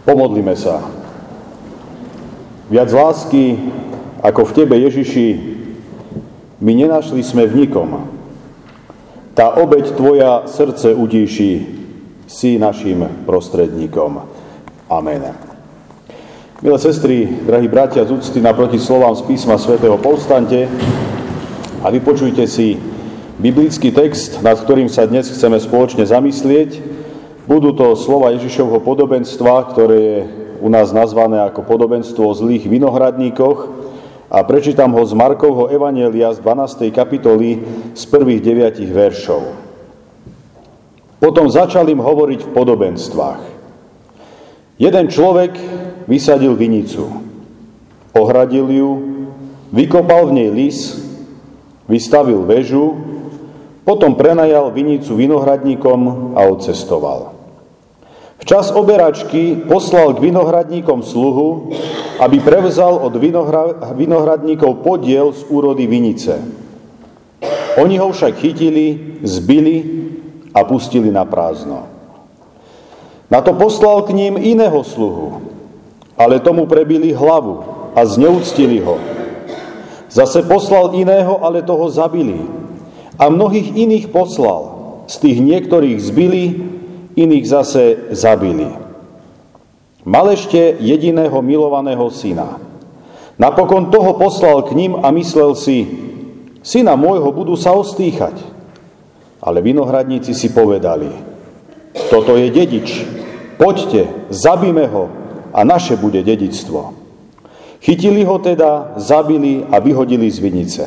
Pomodlíme sa. Viac lásky, ako v Tebe, Ježiši, my nenašli sme v nikom. Tá obeť Tvoja srdce utíši, si našim prostredníkom. Amen. Milé sestry, drahí bratia, z úcty naproti slovám z písma svätého povstaňte a vypočujte si biblický text, nad ktorým sa dnes chceme spoločne zamyslieť. Budú to slova Ježišovho podobenstva, ktoré je u nás nazvané ako podobenstvo o zlých vinohradníkoch, a prečítam ho z Markovho evanjelia z 12. kapitoly z prvých 9 veršov. Potom začal im hovoriť v podobenstvách. Jeden človek vysadil vinicu, ohradil ju, vykopal v nej lis, vystavil väžu, potom prenajal vinicu vinohradníkom a odcestoval. Včas oberačky poslal k vinohradníkom sluhu, aby prevzal od vinohradníkov podiel z úrody vinice. Oni ho však chytili, zbili a pustili na prázdno. Na to poslal k ním iného sluhu, ale tomu prebili hlavu a zneúctili ho. Zase poslal iného, ale toho zabili. A mnohých iných poslal. Z tých niektorých zbili, iných zase zabili. Mal ešte jediného milovaného syna. Napokon toho poslal k ním a myslel si, syna môjho budú sa ostýchať. Ale vinohradníci si povedali, toto je dedič, poďte, zabíme ho a naše bude dedičstvo. Chytili ho teda, zabili a vyhodili z vinice.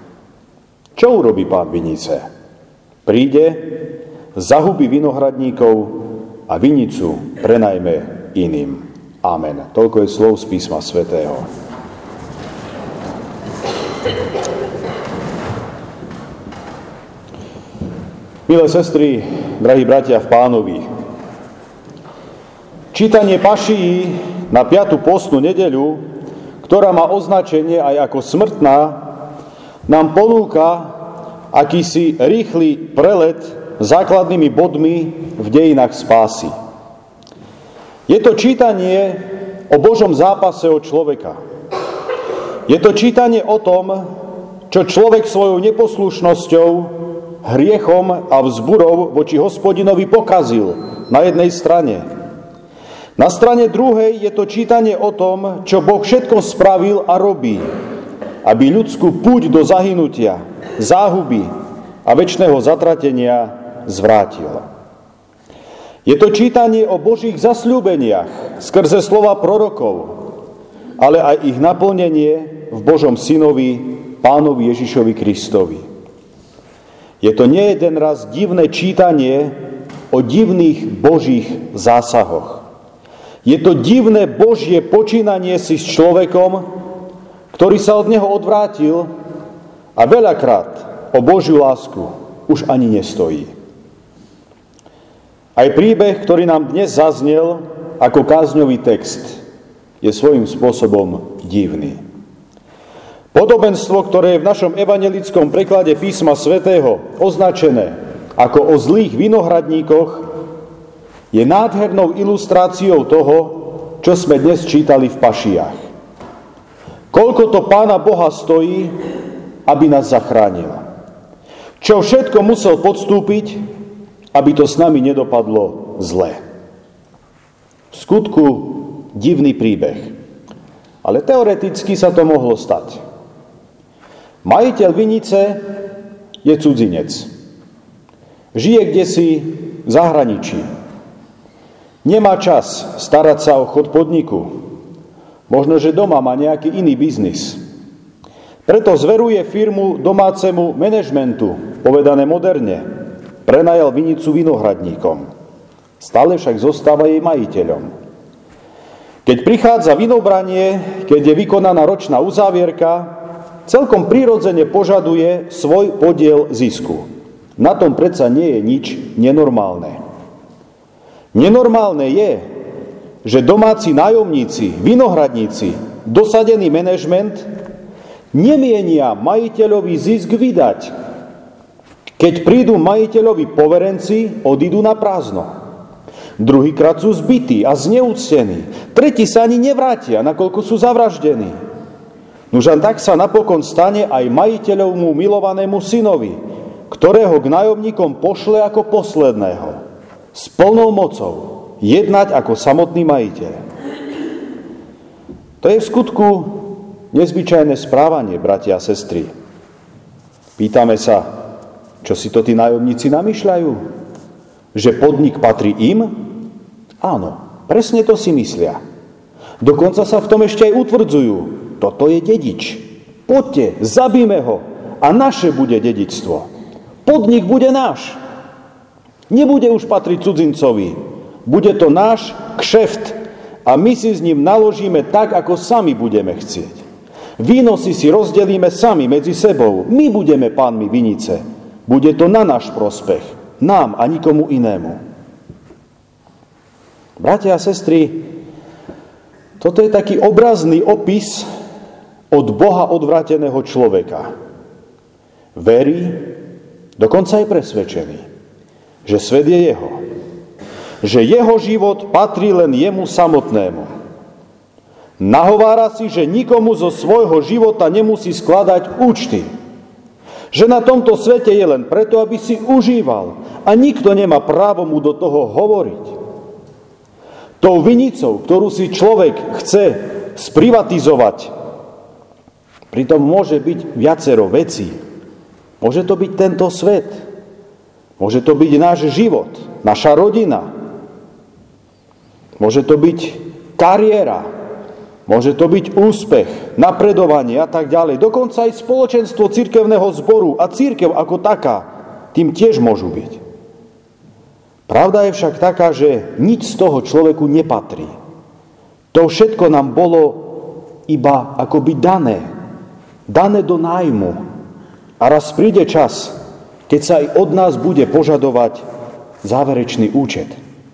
Čo urobí pán vinice? Príde, zahubí vinohradníkov a vinicu prenajme iným. Amen. Toľko je slov z písma svätého. Milé sestry, drahí bratia v Pánovi, čítanie pašií na 5. postnú nedeľu, ktorá má označenie aj ako smrtná, nám ponúka akýsi rýchly prelet základnými bodmi v dejinách spásy. Je to čítanie o Božom zápase o človeka. Je to čítanie o tom, čo človek svojou neposlušnosťou, hriechom a vzburou voči Hospodinovi pokazil na jednej strane. Na strane druhej je to čítanie o tom, čo Boh všetko spravil a robí, aby ľudskú púť do zahynutia, záhuby a večného zatratenia zvrátil. Je to čítanie o Božích zasľúbeniach skrze slova prorokov, ale aj ich naplnenie v Božom synovi, Pánovi Ježišovi Kristovi. Je to nie jeden raz divné čítanie o divných Božích zásahoch. Je to divné Božie počínanie si s človekom, ktorý sa od neho odvrátil a veľakrát o Božiu lásku už ani nestojí. Aj príbeh, ktorý nám dnes zaznel ako kázňový text, je svojím spôsobom divný. Podobenstvo, ktoré je v našom evanjelickom preklade písma svätého označené ako o zlých vinohradníkoch, je nádhernou ilustráciou toho, čo sme dnes čítali v pašiách. Koľko to Pána Boha stojí, aby nás zachránil. Čo všetko musel podstúpiť, aby to s nami nedopadlo zle. V skutku divný príbeh. Ale teoreticky sa to mohlo stať. Majiteľ vinice je cudzinec. Žije kdesi v zahraničí. Nemá čas starať sa o chod podniku. Možno, že doma má nejaký iný biznis. Preto zveruje firmu domácemu manažmentu, povedané moderne. Prenajal vinicu vinohradníkom. Stále však zostáva jej majiteľom. Keď prichádza vinobranie, keď je vykonaná ročná uzávierka, celkom prirodzene požaduje svoj podiel zisku. Na tom predsa nie je nič nenormálne. Nenormálne je, že domáci nájomníci, vinohradníci, dosadený manažment nemienia majiteľovi zisk vydať. Keď prídu majiteľovi poverenci, odídu na prázdno. Druhýkrát sú zbití a zneúctení. Tretí sa ani nevrátia, nakoľko sú zavraždení. Nuž tak sa napokon stane aj majiteľovmu milovanému synovi, ktorého k nájomníkom pošle ako posledného, s plnou mocou, jednať ako samotný majiteľ. To je v skutku nezvyčajné správanie, bratia a sestry. Pýtame sa, čo si to tí nájomníci namýšľajú? Že podnik patrí im? Áno, presne to si myslia. Dokonca sa v tom ešte aj utvrdzujú. Toto je dedič. Poďte, zabíme ho a naše bude dedičstvo. Podnik bude náš. Nebude už patriť cudzincovi. Bude to náš kšeft a my si s ním naložíme tak, ako sami budeme chcieť. Výnosy si rozdelíme sami medzi sebou. My budeme pánmi vinice. Bude to na náš prospech. Nám a nikomu inému. Bratia a sestry, toto je taký obrazný opis od Boha odvráteného človeka. Verí, dokonca je presvedčený, že svet je jeho. Že jeho život patrí len jemu samotnému. Nahovára si, že nikomu zo svojho života nemusí skladať účty. Že na tomto svete je len preto, aby si užíval a nikto nemá právo mu do toho hovoriť. Tou vinicou, ktorú si človek chce sprivatizovať, pritom môže byť viacero vecí. Môže to byť tento svet. Môže to byť náš život, naša rodina. Môže to byť kariéra. Môže to byť úspech, napredovanie a tak ďalej. Dokonca aj spoločenstvo cirkevného zboru a cirkev ako taká tým tiež môžu byť. Pravda je však taká, že nič z toho človeku nepatrí. To všetko nám bolo iba akoby dané. Dané do nájmu. A raz príde čas, keď sa aj od nás bude požadovať záverečný účet.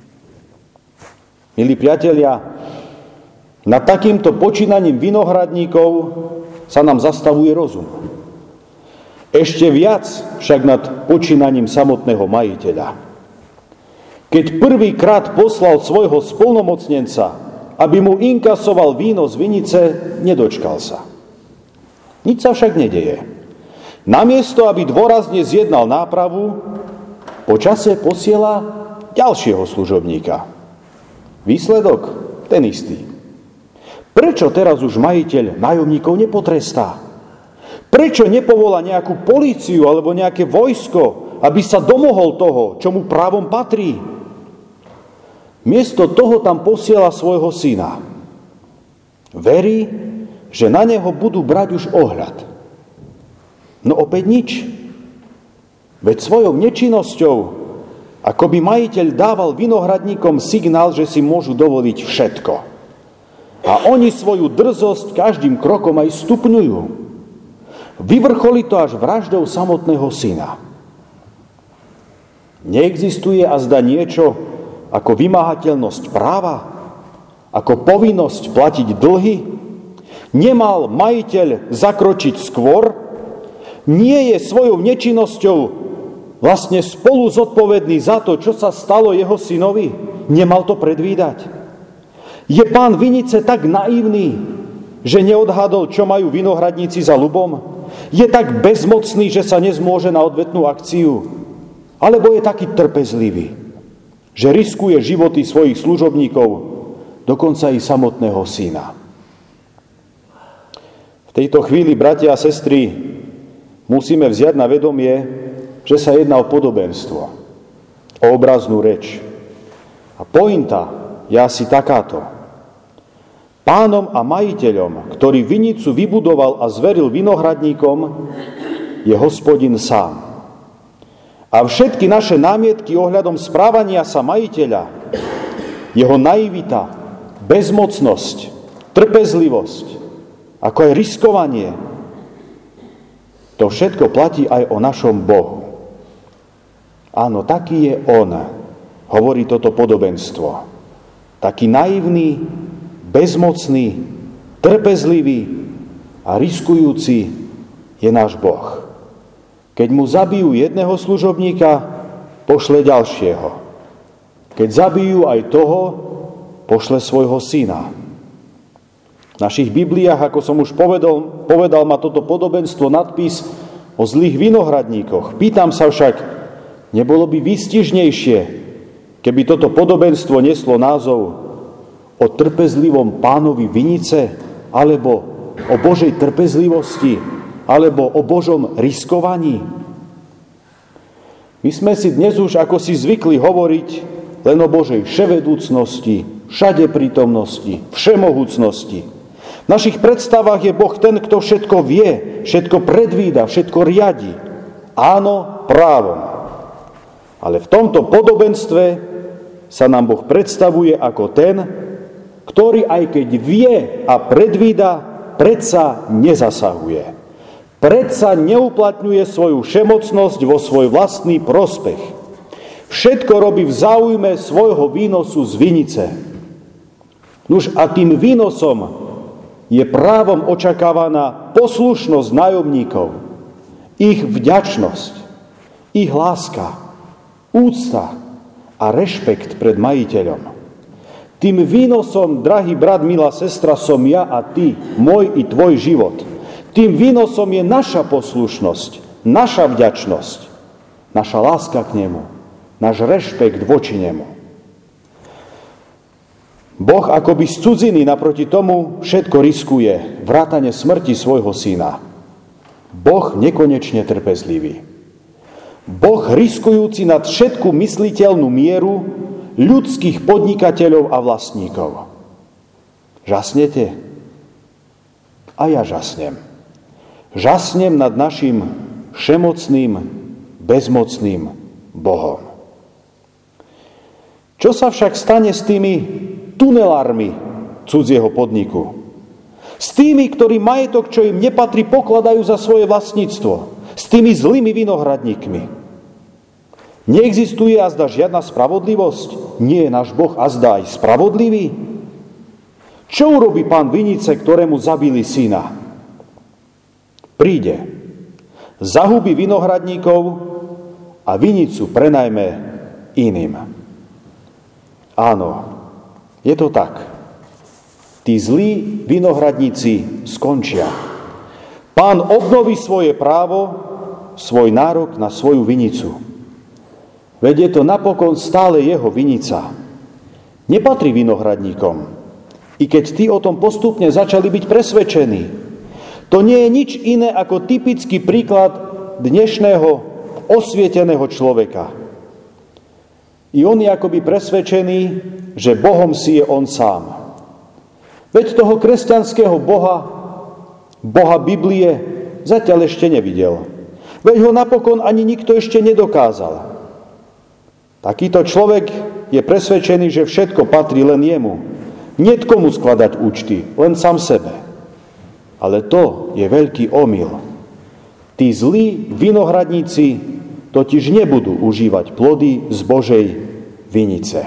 Milí priatelia, nad takýmto počínaním vinohradníkov sa nám zastavuje rozum. Ešte viac však nad počínaním samotného majiteľa. Keď prvýkrát poslal svojho splnomocnenca, aby mu inkasoval víno z vinice, nedočkal sa. Nič sa však nedeje. Namiesto, aby dôrazne zjednal nápravu, po čase posiela ďalšieho služobníka. Výsledok ten istý. Prečo teraz už majiteľ nájomníkov nepotrestá? Prečo nepovolá nejakú políciu alebo nejaké vojsko, aby sa domohol toho, čo mu právom patrí? Miesto toho tam posiela svojho syna. Verí, že na neho budú brať už ohľad. No opäť nič. Veď svojou nečinnosťou, ako by majiteľ dával vinohradníkom signál, že si môžu dovoliť všetko. A oni svoju drzosť každým krokom aj stupňujú. Vyvrcholí to až vraždou samotného syna. Neexistuje azda niečo ako vymáhateľnosť práva, ako povinnosť platiť dlhy. Nemal majiteľ zakročiť skôr? Nie je svojou nečinnosťou vlastne spolu zodpovedný za to, čo sa stalo jeho synovi? Nemal to predvídať? Je pán vinice tak naivný, že neodhadol, čo majú vinohradníci za ľubom? Je tak bezmocný, že sa nezmôže na odvetnú akciu? Alebo je taký trpezlivý, že riskuje životy svojich služobníkov, dokonca i samotného syna? V tejto chvíli, bratia a sestry, musíme vziať na vedomie, že sa jedná o podobenstvo, o obraznú reč. A pointa je asi takáto. Pánom a majiteľom, ktorý vinicu vybudoval a zveril vinohradníkom, je Hospodin sám. A všetky naše námietky ohľadom správania sa majiteľa, jeho naivita, bezmocnosť, trpezlivosť, ako aj riskovanie, to všetko platí aj o našom Bohu. Áno, taký je on, hovorí toto podobenstvo. Taký naivný, bezmocný, trpezlivý a riskujúci je náš Boh. Keď mu zabijú jedného služobníka, pošle ďalšieho. keď zabijú aj toho, pošle svojho syna. V našich Bibliách, ako som už povedal, má toto podobenstvo nadpis o zlých vinohradníkoch. Pýtam sa však, nebolo by výstižnejšie, keby toto podobenstvo neslo názov o trpezlivom pánovi vinice, alebo o Božej trpezlivosti, alebo o Božom riskovaní? My sme si dnes už ako si zvykli hovoriť len o Božej vševedúcnosti, všade prítomnosti, všemohúcnosti. V našich predstavách je Boh ten, kto všetko vie, všetko predvída, všetko riadi. Áno, právom. Ale v tomto podobenstve sa nám Boh predstavuje ako ten, ktorý aj keď vie a predvída, predsa nezasahuje. Predsa neuplatňuje svoju všemocnosť vo svoj vlastný prospech. Všetko robí v záujme svojho výnosu z vinice. Nuž a tým výnosom je právom očakávaná poslušnosť nájomníkov, ich vďačnosť, ich láska, úcta a rešpekt pred majiteľom. Tým výnosom, drahý brat, milá sestra, som ja a ty, môj i tvoj život. Tým výnosom je naša poslušnosť, naša vďačnosť, naša láska k nemu, náš rešpekt voči nemu. Boh akoby z cudziny naproti tomu všetko riskuje, vrátane smrti svojho syna. Boh nekonečne trpezlivý. Boh riskujúci nad všetku mysliteľnú mieru ľudských podnikateľov a vlastníkov. Žasnete? A ja žasnem. Žasnem nad našim všemocným, bezmocným Bohom. Čo sa však stane s tými tunelármi cudzieho podniku? S tými, ktorí majetok, čo im nepatrí, pokladajú za svoje vlastníctvo. S tými zlými vinohradníkmi. Neexistuje azda žiadna spravodlivosť? Nie je náš Boh azda aj spravodlivý? Čo urobí pán vinice, ktorému zabili syna? Príde, zahubí vinohradníkov a vinicu prenajme iným. Áno, je to tak. Tí zlí vinohradníci skončia. Pán obnoví svoje právo, svoj nárok na svoju vinicu. Veď je to napokon stále jeho vinica. Nepatrí vinohradníkom. I keď tí o tom postupne začali byť presvedčení. To nie je nič iné ako typický príklad dnešného osvieteného človeka. I on je akoby presvedčený, že Bohom si je on sám. Veď toho kresťanského Boha Biblie, zatiaľ ešte nevidel. Veď ho napokon ani nikto ešte nedokázal. Takýto človek je presvedčený, že všetko patrí len jemu. Niet komu skladať účty, len sám sebe. Ale to je veľký omyl. Tí zlí vinohradníci totiž nebudú užívať plody z Božej vinice.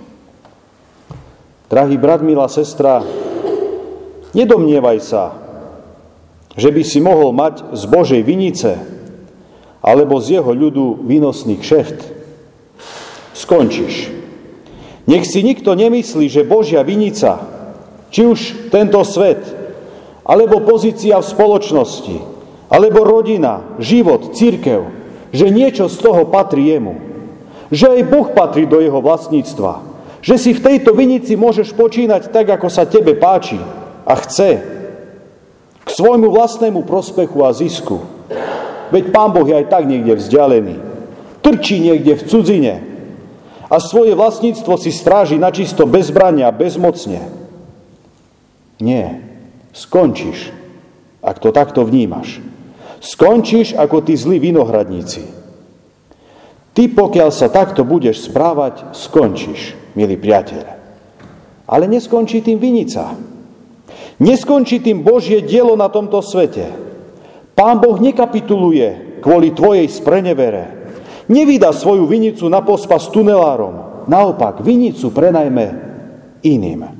Drahý brat, milá sestra, nedomnievaj sa, že by si mohol mať z Božej vinice alebo z jeho ľudu výnosný kšeft. Skončíš. Nech si nikto nemyslí, že Božia vinica, či už tento svet, alebo pozícia v spoločnosti, alebo rodina, život, cirkev, že niečo z toho patrí jemu. Že aj Boh patrí do jeho vlastníctva. Že si v tejto vinici môžeš počínať tak, ako sa tebe páči a chce. K svojmu vlastnému prospechu a zisku. Veď Pán Boh je aj tak niekde vzdialený. Trčí niekde v cudzine. A svoje vlastníctvo si stráži načisto bez zbrania, bezmocne. Nie. Skončíš, ak to takto vnímaš. Skončíš ako tí zlí vinohradníci. Ty, pokiaľ sa takto budeš správať, skončíš, milý priateľ. Ale neskončí tým vinica. Neskončí tým Božie dielo na tomto svete. Pán Boh nekapituluje kvôli tvojej sprenevere. Nevydá svoju vinicu na pospas tunelárom. Naopak, vinicu prenajme iným.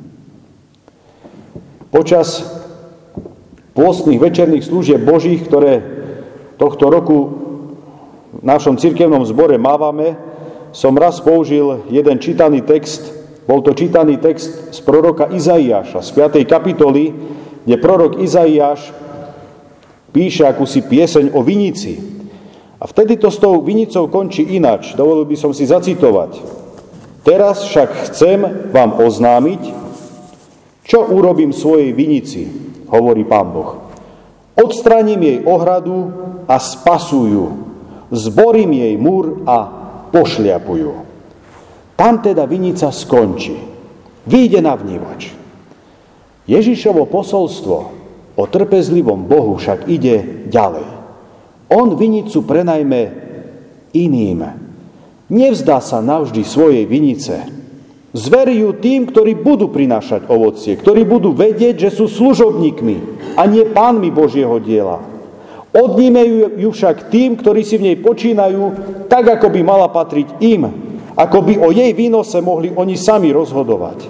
Počas pôstnych večerných služieb Božích, ktoré tohto roku v našom cirkevnom zbore mávame, som raz použil jeden čítaný text, bol to čítaný text z proroka Izaiáša z 5. kapitoly, kde prorok Izaiáš píše akúsi pieseň o vinici. A vtedy to s tou vinicou končí inač. Dovolil by som si zacitovať. Teraz však chcem vám oznámiť, čo urobím svojej vinici, hovorí Pán Boh. Odstraním jej ohradu a spasujú. Zborím jej múr a pošliapujú. Tam teda vinica skončí. Vyjde na vnívač. Ježišovo posolstvo o trpezlivom Bohu však ide ďalej. On vinicu prenajme iným. Nevzdá sa navždy svojej vinice. Zverí ju tým, ktorí budú prinášať ovocie, ktorí budú vedieť, že sú služobníkmi a nie pánmi Božieho diela. Odníme ju však tým, ktorí si v nej počínajú, tak, ako by mala patriť im, ako by o jej výnose mohli oni sami rozhodovať.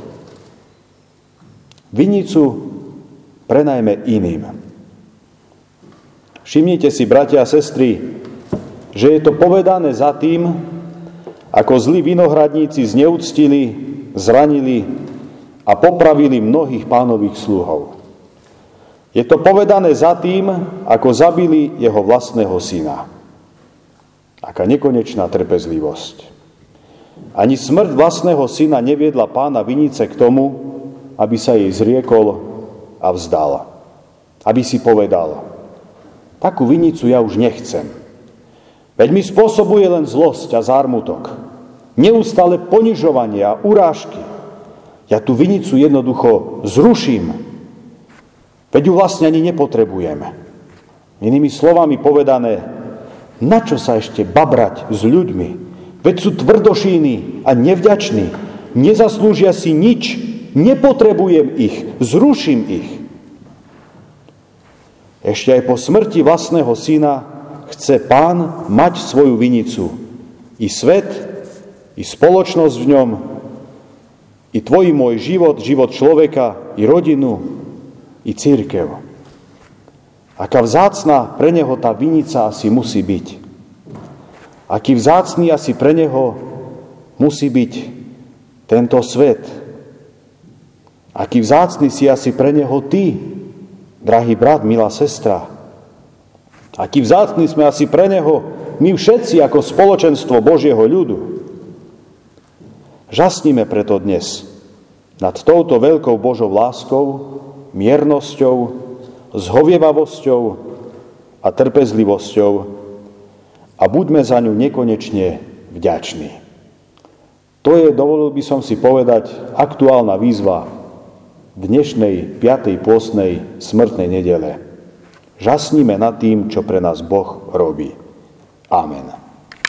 Vinicu prenajme iným. Všimnite si, bratia a sestry, že je to povedané za tým, ako zlí vinohradníci zneúctili, zranili a popravili mnohých Pánových sluhov. Je to povedané za tým, ako zabili jeho vlastného syna. Aká nekonečná trpezlivosť. Ani smrť vlastného syna neviedla pána vinice k tomu, aby sa jej zriekol a vzdal. Aby si povedal, takú vinicu ja už nechcem. Veď mi spôsobuje len zlosť a zármutok. Neustále ponižovanie a urážky. Ja tú vinicu jednoducho zruším. Veď ju vlastne ani nepotrebujeme. Inými slovami povedané, na čo sa ešte babrať s ľuďmi? Veď sú tvrdošíni a nevďační. Nezaslúžia si nič. Nepotrebujem ich. Zruším ich. Ešte aj po smrti vlastného syna chce Pán mať svoju vinicu. I svet, i spoločnosť v ňom, i tvoj môj život, život človeka, i rodinu, i cirkev. Aká vzácna pre neho tá vinica asi musí byť. Aký vzácny asi pre neho musí byť tento svet. Aký vzácny si asi pre neho ty, drahý brat, milá sestra. Aký vzácny sme asi pre neho my všetci ako spoločenstvo Božieho ľudu. Žasnime preto dnes nad touto veľkou Božou láskou, miernosťou, zhovievavosťou a trpezlivosťou a buďme za ňu nekonečne vďační. To je, dovolil by som si povedať, aktuálna výzva dnešnej 5. pôstnej smrtnej nedele. Žasnime nad tým, čo pre nás Boh robí. Amen.